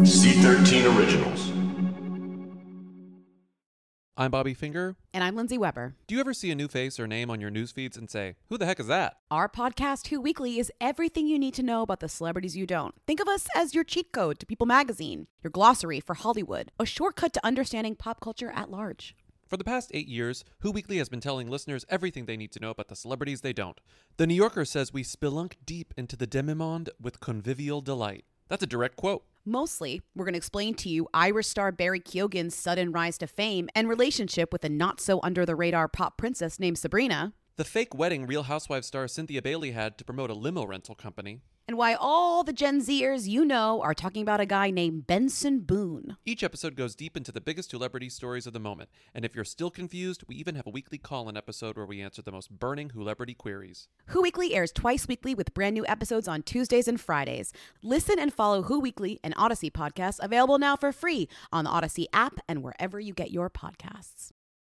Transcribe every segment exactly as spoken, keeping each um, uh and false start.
C thirteen Originals. I'm Bobby Finger. And I'm Lindsay Weber. Do you ever see a new face or name on your news feeds and say, who the heck is that? Our podcast, Who Weekly, is everything you need to know about the celebrities you don't. Think of us as your cheat code to People magazine, your glossary for Hollywood, a shortcut to understanding pop culture at large. For the past eight years, Who Weekly has been telling listeners everything they need to know about the celebrities they don't. The New Yorker says we spelunk deep into the demi-monde with convivial delight. That's a direct quote. Mostly, we're going to explain to you Irish star Barry Keoghan's sudden rise to fame and relationship with a not-so-under-the-radar pop princess named Sabrina. The fake wedding Real Housewives star Cynthia Bailey had to promote a limo rental company. And why all the Gen Zers you know are talking about a guy named Benson Boone. Each episode goes deep into the biggest celebrity stories of the moment. And if you're still confused, we even have a weekly call-in episode where we answer the most burning celebrity queries. Who Weekly airs twice weekly with brand new episodes on Tuesdays and Fridays. Listen and follow Who Weekly, an Odyssey podcast, available now for free on the Odyssey app and wherever you get your podcasts.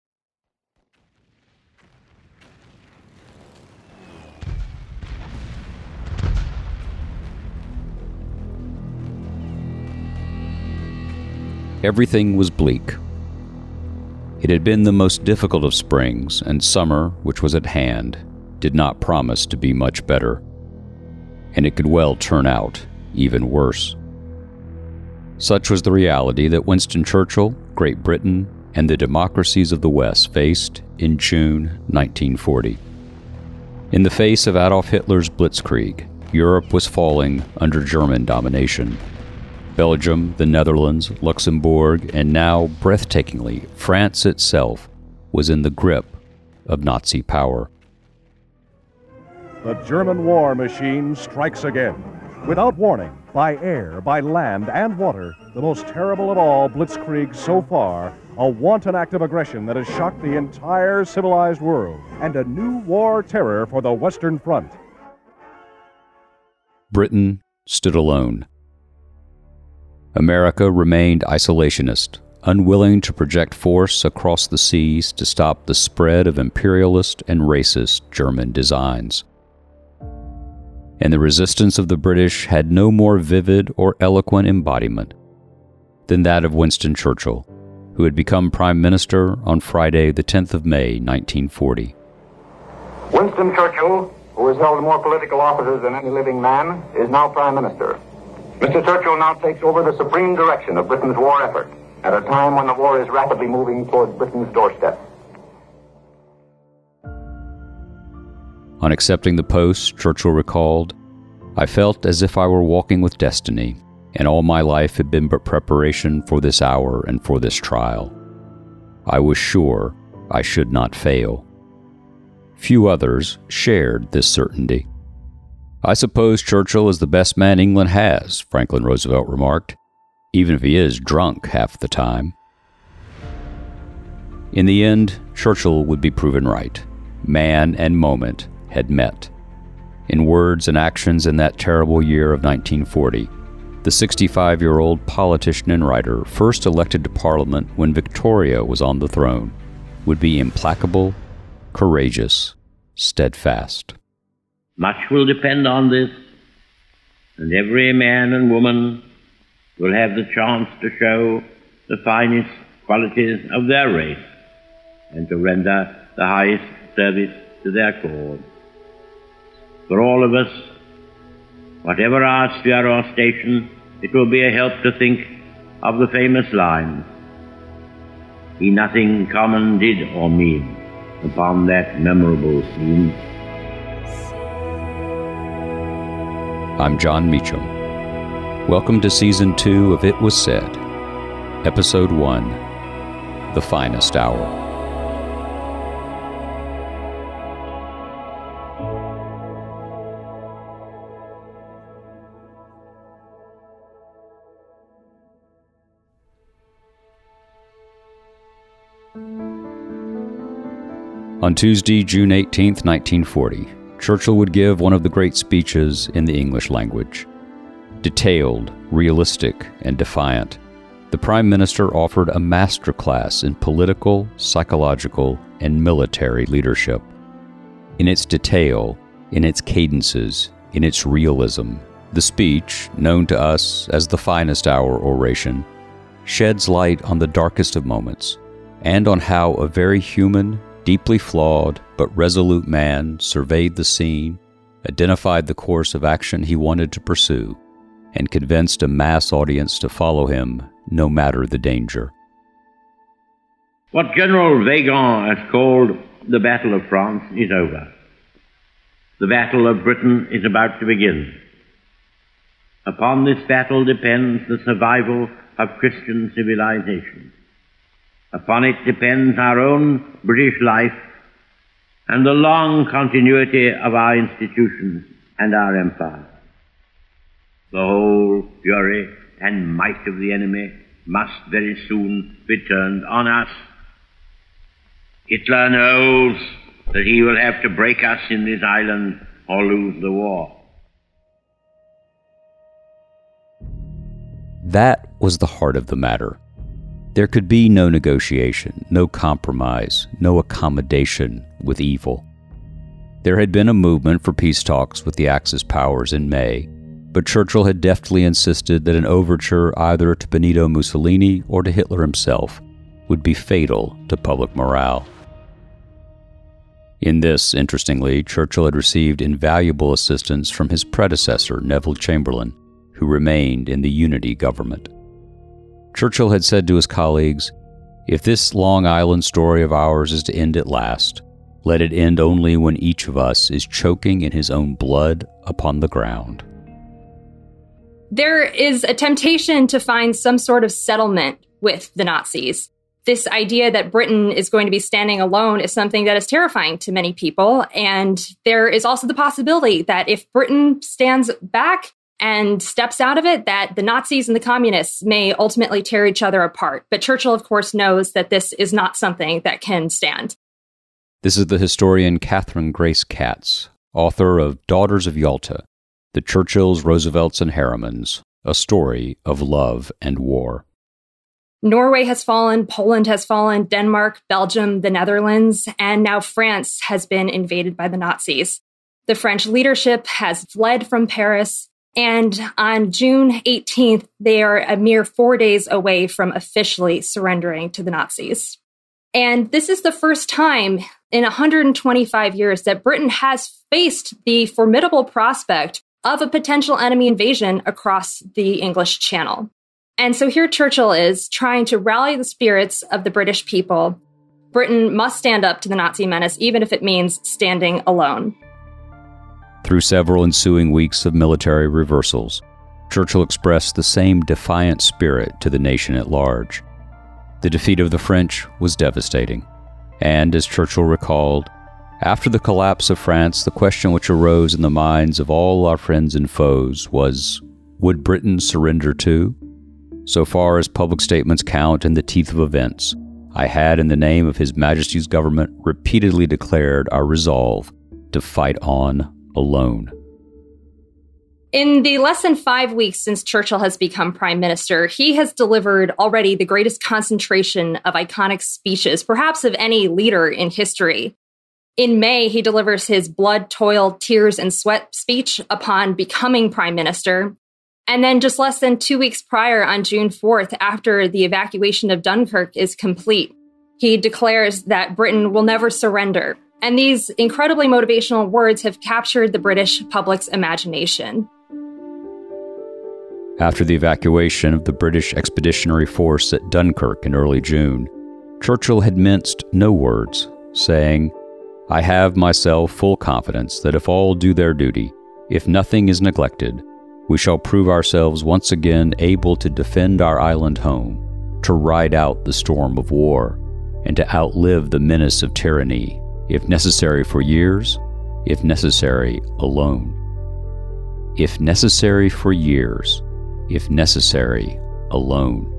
Everything was bleak. It had been the most difficult of springs, and summer, which was at hand, did not promise to be much better. And it could well turn out even worse. Such was the reality that Winston Churchill, Great Britain, and the democracies of the West faced in June nineteen forty. In the face of Adolf Hitler's blitzkrieg, Europe was falling under German domination. Belgium, the Netherlands, Luxembourg, and now, breathtakingly, France itself was in the grip of Nazi power. The German war machine strikes again. Without warning, by air, by land, and water, the most terrible of all blitzkriegs so far, a wanton act of aggression that has shocked the entire civilized world, and a new war terror for the Western Front. Britain stood alone. America remained isolationist, unwilling to project force across the seas to stop the spread of imperialist and racist German designs. And the resistance of the British had no more vivid or eloquent embodiment than that of Winston Churchill, who had become Prime Minister on Friday, the tenth of May, nineteen forty. Winston Churchill, who has held more political offices than any living man, is now Prime Minister. Mister Churchill now takes over the supreme direction of Britain's war effort at a time when the war is rapidly moving towards Britain's doorstep. On accepting the post, Churchill recalled, "I felt as if I were walking with destiny, and all my life had been but preparation for this hour and for this trial. I was sure I should not fail." Few others shared this certainty. "I suppose Churchill is the best man England has," Franklin Roosevelt remarked, "even if he is drunk half the time." In the end, Churchill would be proven right. Man and moment had met. In words and actions in that terrible year of nineteen forty, the sixty-five-year-old politician and writer, first elected to Parliament when Victoria was on the throne, would be implacable, courageous, steadfast. Much will depend on this, and every man and woman will have the chance to show the finest qualities of their race and to render the highest service to their cause. For all of us, whatever our sphere or station, it will be a help to think of the famous line, "He nothing common did or mean," upon that memorable scene. I'm John Meacham. Welcome to Season two of It Was Said, Episode one, The Finest Hour. On Tuesday, June eighteenth, nineteen forty, Churchill would give one of the great speeches in the English language. Detailed, realistic, and defiant, the Prime Minister offered a masterclass in political, psychological, and military leadership. In its detail, in its cadences, in its realism, The speech, known to us as the finest hour oration, sheds light on the darkest of moments, and on how a very human, deeply flawed, but resolute man surveyed the scene, identified the course of action he wanted to pursue, and convinced a mass audience to follow him, no matter the danger. What General Weygand has called the Battle of France is over. The Battle of Britain is about to begin. Upon this battle depends the survival of Christian civilization. Upon it depends our own British life and the long continuity of our institutions and our empire. The whole fury and might of the enemy must very soon be turned on us. Hitler knows that he will have to break us in this island or lose the war. That was the heart of the matter. There could be no negotiation, no compromise, no accommodation with evil. There had been a movement for peace talks with the Axis powers in May, but Churchill had deftly insisted that an overture either to Benito Mussolini or to Hitler himself would be fatal to public morale. In this, interestingly, Churchill had received invaluable assistance from his predecessor, Neville Chamberlain, who remained in the Unity government. Churchill had said to his colleagues, "If this Long Island story of ours is to end at last, let it end only when each of us is choking in his own blood upon the ground." There is a temptation to find some sort of settlement with the Nazis. This idea that Britain is going to be standing alone is something that is terrifying to many people. And there is also the possibility that if Britain stands back and steps out of it, that the Nazis and the communists may ultimately tear each other apart. But Churchill, of course, knows that this is not something that can stand. This is the historian Catherine Grace Katz, author of Daughters of Yalta, The Churchills, Roosevelts, and Harrimans, A Story of Love and War. Norway has fallen, Poland has fallen, Denmark, Belgium, the Netherlands, and now France has been invaded by the Nazis. The French leadership has fled from Paris, and on June eighteenth, they are a mere four days away from officially surrendering to the Nazis. And this is the first time in one hundred twenty-five years that Britain has faced the formidable prospect of a potential enemy invasion across the English Channel. And so here Churchill is trying to rally the spirits of the British people. Britain must stand up to the Nazi menace, even if it means standing alone. Through several ensuing weeks of military reversals, Churchill expressed the same defiant spirit to the nation at large. The defeat of the French was devastating, and as Churchill recalled, after the collapse of France, the question which arose in the minds of all our friends and foes was, would Britain surrender too? So far as public statements count in the teeth of events, I had, in the name of His Majesty's government, repeatedly declared our resolve to fight on alone. In the less than five weeks since Churchill has become prime minister, he has delivered already the greatest concentration of iconic speeches, perhaps of any leader in history. In May, he delivers his blood, toil, tears, and sweat speech upon becoming prime minister. And then just less than two weeks prior, on June fourth, after the evacuation of Dunkirk is complete, he declares that Britain will never surrender. And these incredibly motivational words have captured the British public's imagination. After the evacuation of the British Expeditionary Force at Dunkirk in early June, Churchill had minced no words, saying, "I have myself full confidence that if all do their duty, if nothing is neglected, we shall prove ourselves once again able to defend our island home, to ride out the storm of war, and to outlive the menace of tyranny, if necessary for years, if necessary alone. If necessary for years, if necessary alone."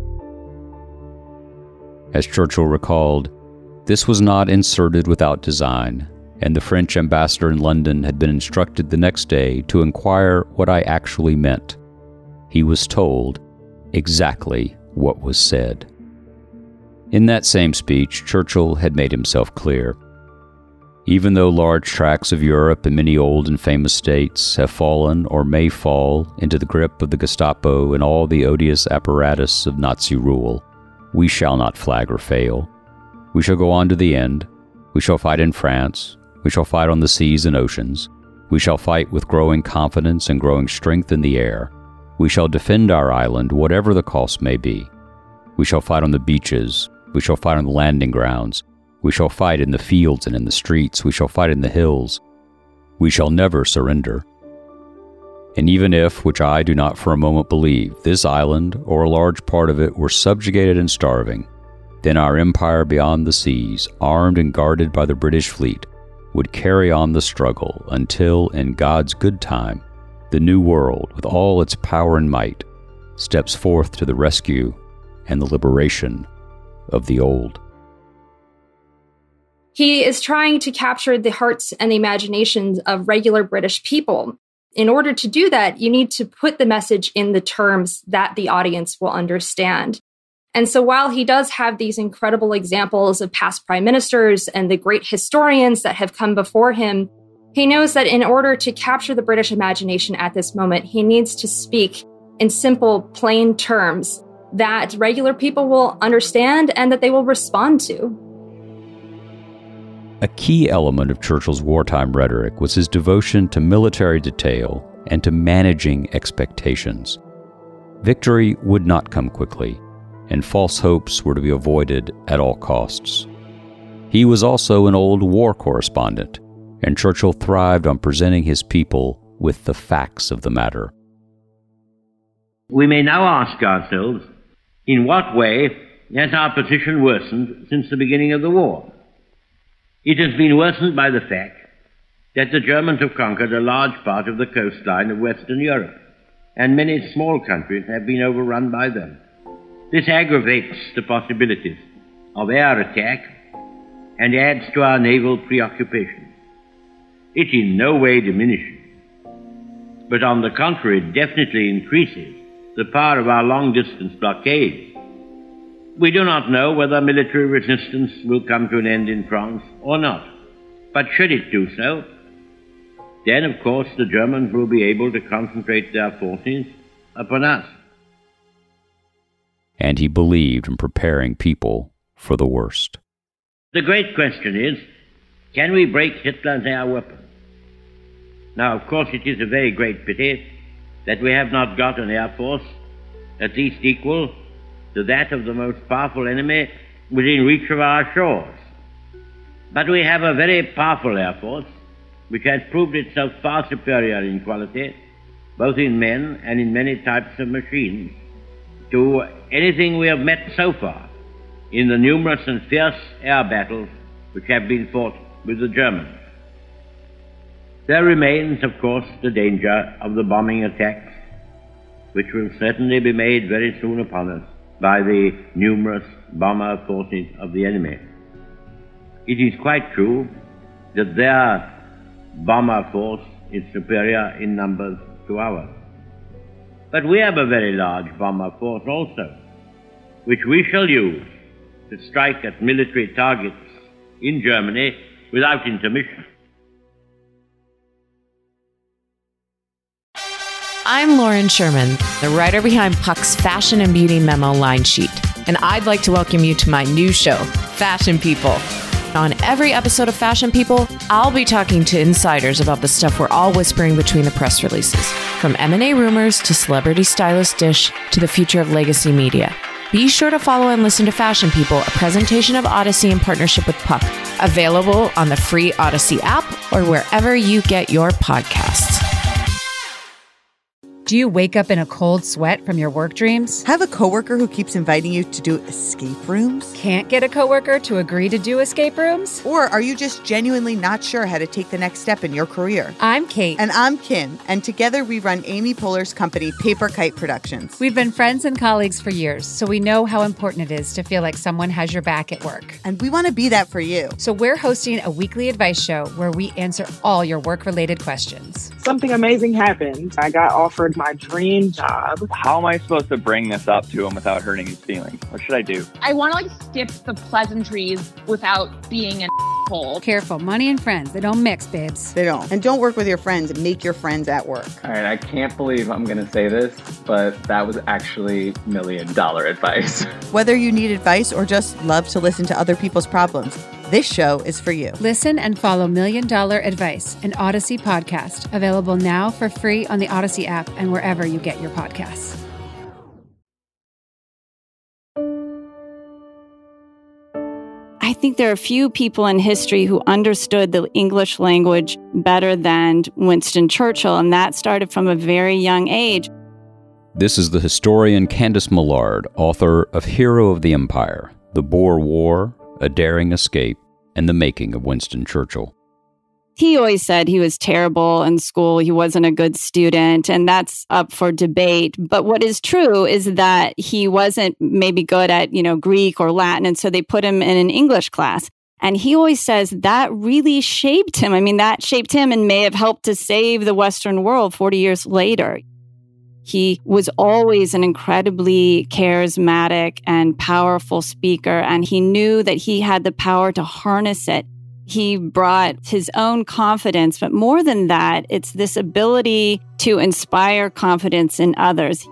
As Churchill recalled, this was not inserted without design, and the French ambassador in London had been instructed the next day to inquire what I actually meant. He was told exactly what was said. In that same speech, Churchill had made himself clear. Even though large tracts of Europe and many old and famous states have fallen or may fall into the grip of the Gestapo and all the odious apparatus of Nazi rule, we shall not flag or fail. We shall go on to the end. We shall fight in France. We shall fight on the seas and oceans. We shall fight with growing confidence and growing strength in the air. We shall defend our island, whatever the cost may be. We shall fight on the beaches. We shall fight on the landing grounds. We shall fight in the fields and in the streets. We shall fight in the hills. We shall never surrender. And even if, which I do not for a moment believe, this island, or a large part of it, were subjugated and starving, then our empire beyond the seas, armed and guarded by the British fleet, would carry on the struggle until, in God's good time, the new world, with all its power and might, steps forth to the rescue and the liberation of the old. He is trying to capture the hearts and the imaginations of regular British people. In order to do that, you need to put the message in the terms that the audience will understand. And so while he does have these incredible examples of past prime ministers and the great historians that have come before him, he knows that in order to capture the British imagination at this moment, he needs to speak in simple, plain terms that regular people will understand and that they will respond to. A key element of Churchill's wartime rhetoric was his devotion to military detail and to managing expectations. Victory would not come quickly, and false hopes were to be avoided at all costs. He was also an old war correspondent, and Churchill thrived on presenting his people with the facts of the matter. We may now ask ourselves, in what way has our position worsened since the beginning of the war? It has been worsened by the fact that the Germans have conquered a large part of the coastline of Western Europe, and many small countries have been overrun by them. This aggravates the possibilities of air attack and adds to our naval preoccupation. It in no way diminishes, but on the contrary definitely increases the power of our long-distance blockade. We do not know whether military resistance will come to an end in France or not, but should it do so, then of course the Germans will be able to concentrate their forces upon us. And he believed in preparing people for the worst. The great question is, can we break Hitler's air weapon? Now, of course, it is a very great pity that we have not got an air force at least equal to that of the most powerful enemy within reach of our shores. But we have a very powerful air force which has proved itself far superior in quality, both in men and in many types of machines, to anything we have met so far in the numerous and fierce air battles which have been fought with the Germans. There remains, of course, the danger of the bombing attacks, which will certainly be made very soon upon us by the numerous bomber forces of the enemy. It is quite true that their bomber force is superior in numbers to ours. But we have a very large bomber force also, which we shall use to strike at military targets in Germany without intermission. I'm Lauren Sherman, the writer behind Puck's Fashion and Beauty Memo line sheet, and I'd like to welcome you to my new show, Fashion People. On every episode of Fashion People, I'll be talking to insiders about the stuff we're all whispering between the press releases, from M and A rumors to celebrity stylist dish to the future of legacy media. Be sure to follow and listen to Fashion People, a presentation of Odyssey in partnership with Puck, available on the free Odyssey app or wherever you get your podcasts. Do you wake up in a cold sweat from your work dreams? Have a coworker who keeps inviting you to do escape rooms? Can't get a coworker to agree to do escape rooms? Or are you just genuinely not sure how to take the next step in your career? I'm Kate. And I'm Kim. And together we run Amy Poehler's company, Paper Kite Productions. We've been friends and colleagues for years, so we know how important it is to feel like someone has your back at work. And we want to be that for you. So we're hosting a weekly advice show where we answer all your work-related questions. Something amazing happened. I got offered my dream job. How am I supposed to bring this up to him without hurting his feelings? What should I do? I want to like skip the pleasantries without being an hole. Careful, money and friends, they don't mix, babes. They don't. And don't work with your friends. Make your friends at work. All right, I can't believe I'm going to say this, but that was actually million dollar advice. Whether you need advice or just love to listen to other people's problems, this show is for you. Listen and follow Million Dollar Advice, an Odyssey podcast, available now for free on the Odyssey app and wherever you get your podcasts. I think there are few people in history who understood the English language better than Winston Churchill, and that started from a very young age. This is the historian Candace Millard, author of Hero of the Empire, The Boer War, A Daring Escape, and The Making of Winston Churchill. He always said he was terrible in school, he wasn't a good student, and that's up for debate. But what is true is that he wasn't maybe good at, you know, Greek or Latin, and so they put him in an English class. And he always says that really shaped him. I mean, that shaped him and may have helped to save the Western world forty years later. He was always an incredibly charismatic and powerful speaker, and he knew that he had the power to harness it. He brought his own confidence, but more than that, it's this ability to inspire confidence in others.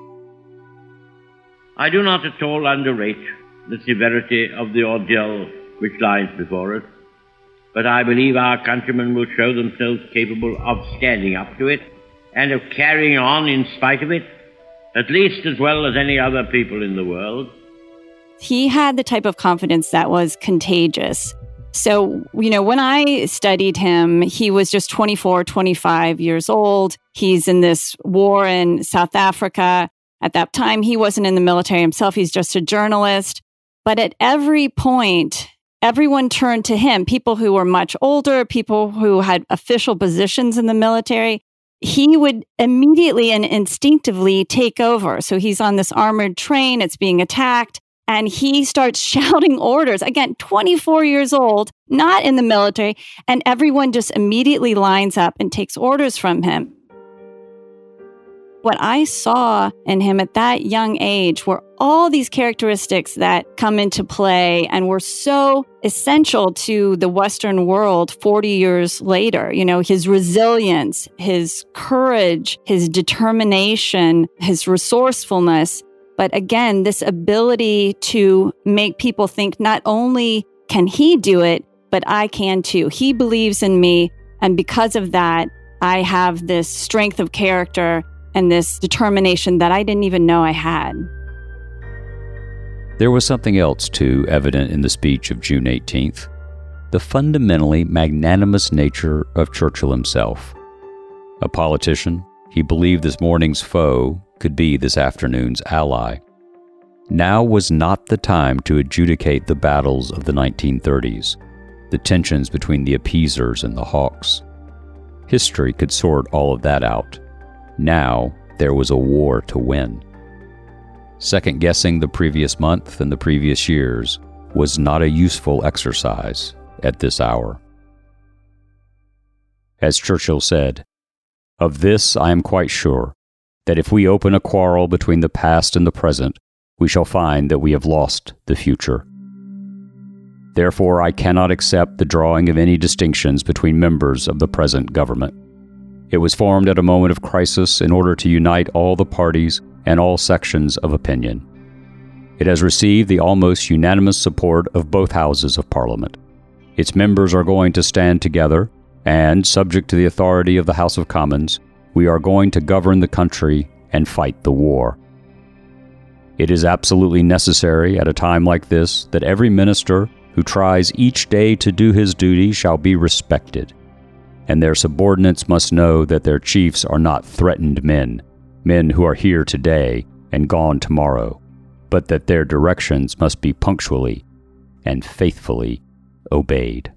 I do not at all underrate the severity of the ordeal which lies before us, but I believe our countrymen will show themselves capable of standing up to it and of carrying on in spite of it, at least as well as any other people in the world. He had the type of confidence that was contagious. So, you know, when I studied him, he was just twenty-four, twenty-five years old. He's in this war in South Africa. At that time, he wasn't in the military himself. He's just a journalist. But at every point, everyone turned to him, people who were much older, people who had official positions in the military. He would immediately and instinctively take over. So he's on this armored train, it's being attacked. And he starts shouting orders, again, twenty-four years old, not in the military, and everyone just immediately lines up and takes orders from him. What I saw in him at that young age were all these characteristics that come into play and were so essential to the Western world forty years later. You know, his resilience, his courage, his determination, his resourcefulness. But again, this ability to make people think not only can he do it, but I can too. He believes in me. And because of that, I have this strength of character and this determination that I didn't even know I had. There was something else, too, evident in the speech of June eighteenth. The fundamentally magnanimous nature of Churchill himself. A politician, he believed this morning's foe could be this afternoon's ally. Now was not the time to adjudicate the battles of the nineteen thirties, the tensions between the appeasers and the hawks. History could sort all of that out. Now there was a war to win. Second-guessing the previous month and the previous years was not a useful exercise at this hour. As Churchill said, "Of this I am quite sure, that if we open a quarrel between the past and the present, we shall find that we have lost the future. Therefore, I cannot accept the drawing of any distinctions between members of the present government. It was formed at a moment of crisis in order to unite all the parties and all sections of opinion. It has received the almost unanimous support of both houses of Parliament. Its members are going to stand together, and, subject to the authority of the House of Commons, we are going to govern the country and fight the war. It is absolutely necessary at a time like this that every minister who tries each day to do his duty shall be respected, and their subordinates must know that their chiefs are not threatened men, men who are here today and gone tomorrow, but that their directions must be punctually and faithfully obeyed."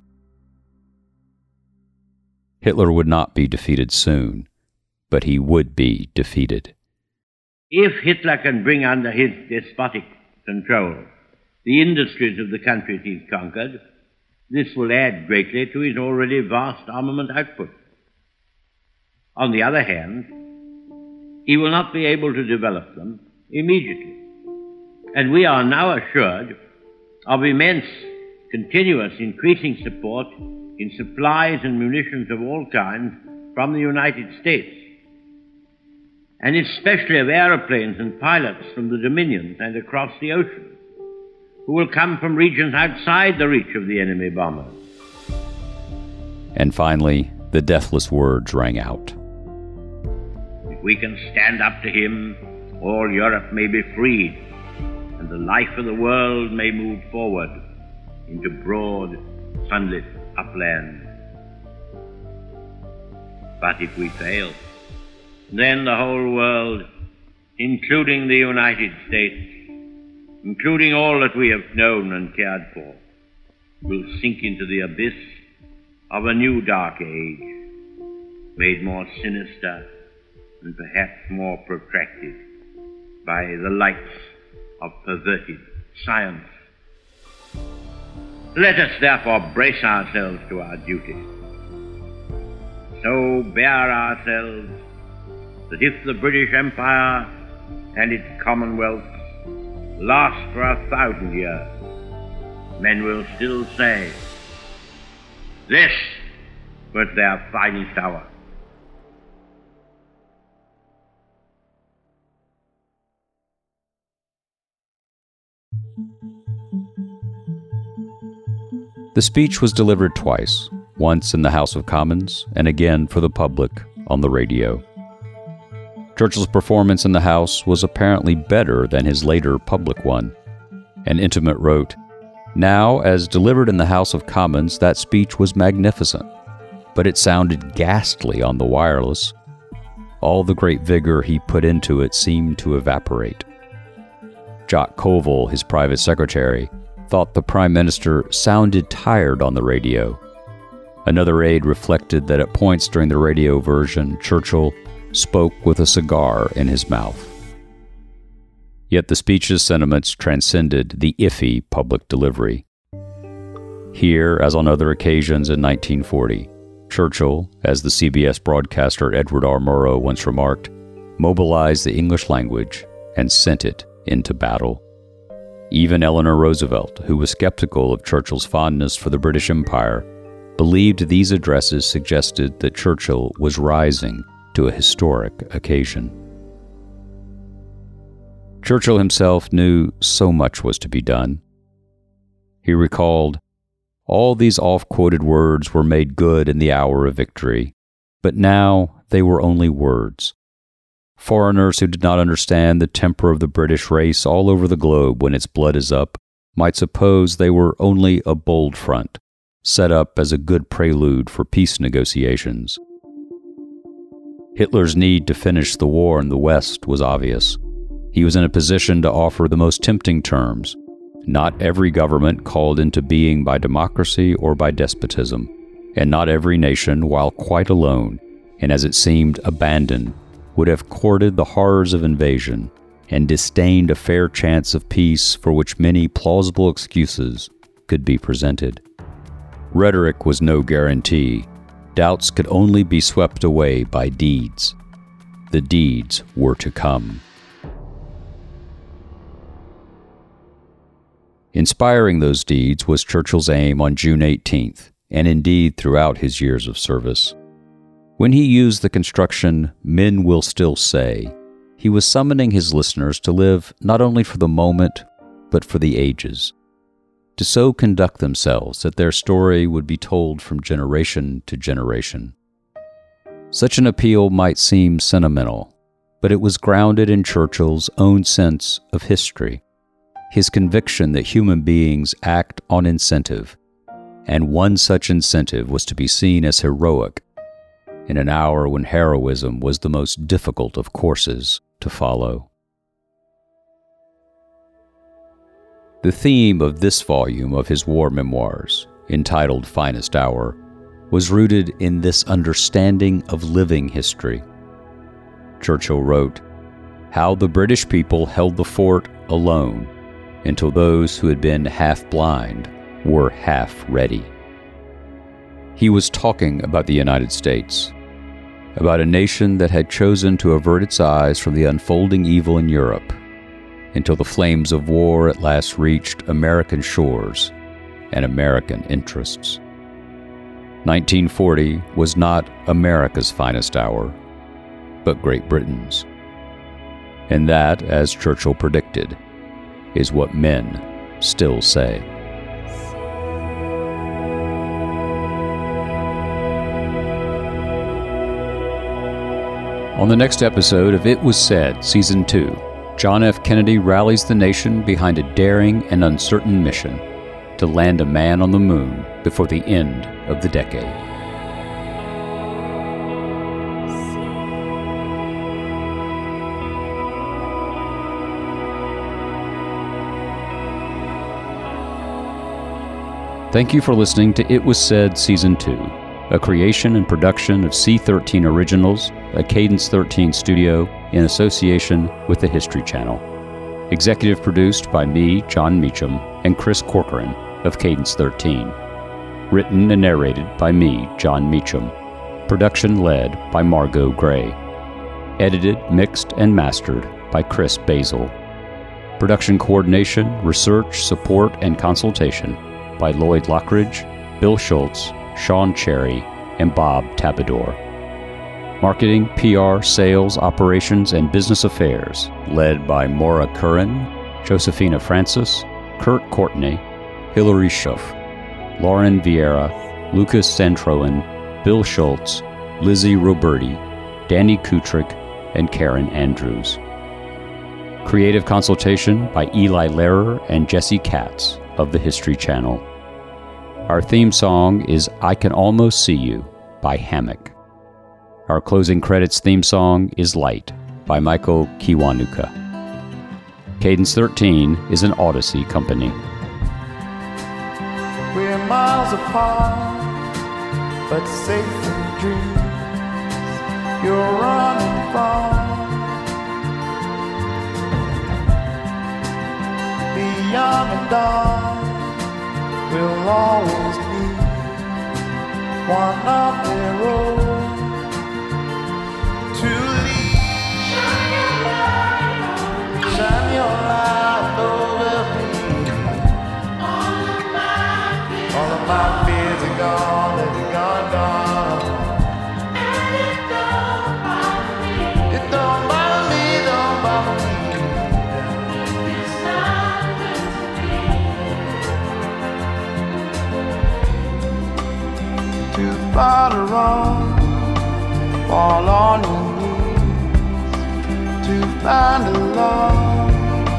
Hitler would not be defeated soon, but he would be defeated. If Hitler can bring under his despotic control the industries of the countries he's conquered, this will add greatly to his already vast armament output. On the other hand, he will not be able to develop them immediately. And we are now assured of immense, continuous, increasing support in supplies and munitions of all kinds from the United States, and especially of aeroplanes and pilots from the Dominions and across the ocean, who will come from regions outside the reach of the enemy bombers. And finally, the deathless words rang out. If we can stand up to him, all Europe may be freed, and the life of the world may move forward into broad, sunlit upland. But if we fail, then the whole world, including the United States, including all that we have known and cared for, will sink into the abyss of a new dark age, made more sinister and perhaps more protracted by the lights of perverted science. Let us therefore brace ourselves to our duty. So bear ourselves that if the British Empire and its commonwealths last for a thousand years, men will still say, this was their finest hour. The speech was delivered twice, once in the House of Commons and again for the public on the radio. Churchill's performance in the House was apparently better than his later public one. An intimate wrote, "Now, as delivered in the House of Commons, that speech was magnificent, but it sounded ghastly on the wireless. All the great vigor he put into it seemed to evaporate." Jock Colville, his private secretary, thought the Prime Minister sounded tired on the radio. Another aide reflected that at points during the radio version, Churchill spoke with a cigar in his mouth. Yet the speech's sentiments transcended the iffy public delivery. Here, as on other occasions in nineteen forty, Churchill, as the C B S broadcaster Edward R. Murrow once remarked, mobilized the English language and sent it into battle. Even Eleanor Roosevelt, who was skeptical of Churchill's fondness for the British Empire, believed these addresses suggested that Churchill was rising to a historic occasion. Churchill himself knew so much was to be done. He recalled, "All these oft-quoted words were made good in the hour of victory, but now they were only words. Foreigners who did not understand the temper of the British race all over the globe when its blood is up might suppose they were only a bold front, set up as a good prelude for peace negotiations." Hitler's need to finish the war in the West was obvious. He was in a position to offer the most tempting terms. Not every government called into being by democracy or by despotism, and not every nation, while quite alone, and as it seemed abandoned, would have courted the horrors of invasion and disdained a fair chance of peace for which many plausible excuses could be presented. Rhetoric was no guarantee. Doubts could only be swept away by deeds. The deeds were to come. Inspiring those deeds was Churchill's aim on June eighteenth, and indeed throughout his years of service. When he used the construction, "men will still say," he was summoning his listeners to live not only for the moment, but for the ages, to so conduct themselves that their story would be told from generation to generation. Such an appeal might seem sentimental, but it was grounded in Churchill's own sense of history, his conviction that human beings act on incentive, and one such incentive was to be seen as heroic in an hour when heroism was the most difficult of courses to follow. The theme of this volume of his war memoirs, entitled Finest Hour, was rooted in this understanding of living history. Churchill wrote, "How the British people held the fort alone until those who had been half blind were half ready." He was talking about the United States, about a nation that had chosen to avert its eyes from the unfolding evil in Europe until the flames of war at last reached American shores and American interests. nineteen forty was not America's finest hour, but Great Britain's. And that, as Churchill predicted, is what men still say. On the next episode of It Was Said, Season two, John F. Kennedy rallies the nation behind a daring and uncertain mission to land a man on the moon before the end of the decade. Thank you for listening to It Was Said Season two, a creation and production of C thirteen Originals, a Cadence thirteen studio in association with the History Channel. Executive produced by me, John Meacham, and Chris Corcoran of Cadence thirteen. Written and narrated by me, John Meacham. Production led by Margot Gray. Edited, mixed, and mastered by Chris Basil. Production coordination, research, support, and consultation by Lloyd Lockridge, Bill Schultz, Sean Cherry, and Bob Tabador. Marketing, P R, sales, operations, and business affairs, led by Maura Curran, Josephina Francis, Kurt Courtney, Hilary Schuff, Lauren Vieira, Lucas Santroen, Bill Schultz, Lizzie Roberti, Danny Kutrick, and Karen Andrews. Creative consultation by Eli Lehrer and Jesse Katz of the History Channel. Our theme song is I Can Almost See You by Hammock. Our closing credits theme song is Light by Michael Kiwanuka. Cadence thirteen is an Odyssey company. We're miles apart, but safe in dreams. You're running far, be young and dark. We'll always be one of the road to lead. Shine your light over me. All of my fears are gone, they're gone, gone. It don't bother me, don't bother me. To fight a wrong, fall on your knees, to find a love.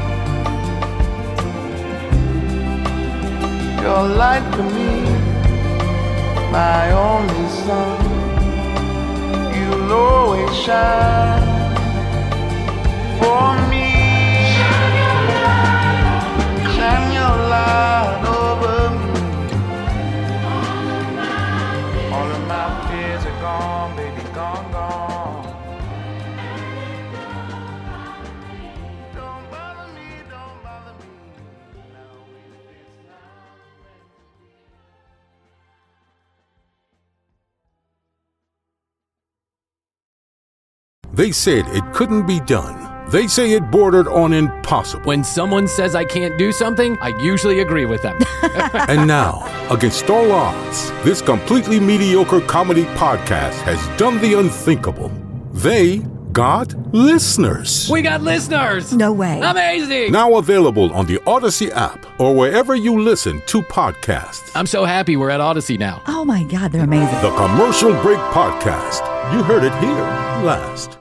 Your light for me, my only sun. You'll always shine for me. Shine your light, shine your light over me. All of my fears are gone, baby, gone, gone. Don't bother me, don't bother me. They said it couldn't be done. They say it bordered on impossible. When someone says I can't do something, I usually agree with them. And now, against all odds, this completely mediocre comedy podcast has done the unthinkable. They got listeners. We got listeners! No way. Amazing! Now available on the Odyssey app or wherever you listen to podcasts. I'm so happy we're at Odyssey now. Oh my God, they're amazing. The Commercial Break Podcast. You heard it here last.